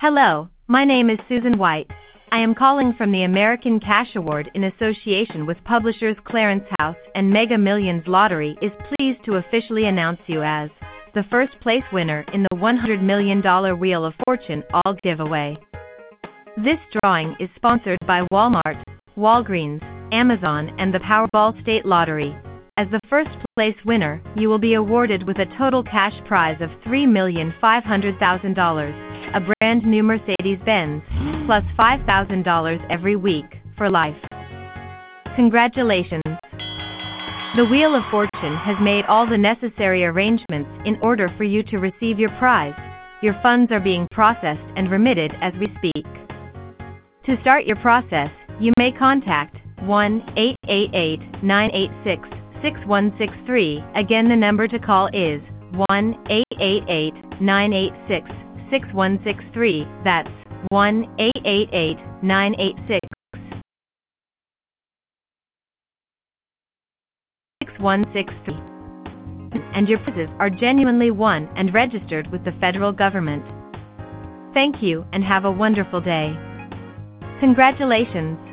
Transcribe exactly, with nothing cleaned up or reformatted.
Hello, my name is Susan White. I am calling from the American Cash Award in association with publishers Clarence House and Mega Millions Lottery is pleased to officially announce you as the first place winner in the one hundred million dollars Wheel of Fortune All giveaway. This drawing is sponsored by Walmart, Walgreens, Amazon, and the Powerball State Lottery. As the first place winner, you will be awarded with a total cash prize of three million five hundred thousand dollars, a brand new Mercedes-Benz, plus five thousand dollars every week, for life. Congratulations! The Wheel of Fortune has made all the necessary arrangements in order for you to receive your prize. Your funds are being processed and remitted as we speak. To start your process, you may contact one eight eight eight, nine eight six, six one six three. Again, the number to call is one eight eight eight, nine eight six, six one six three. That's one eight eight eight, nine eight six, six one six three. And your prizes are genuinely won and registered with the federal government. Thank you and have a wonderful day. Congratulations!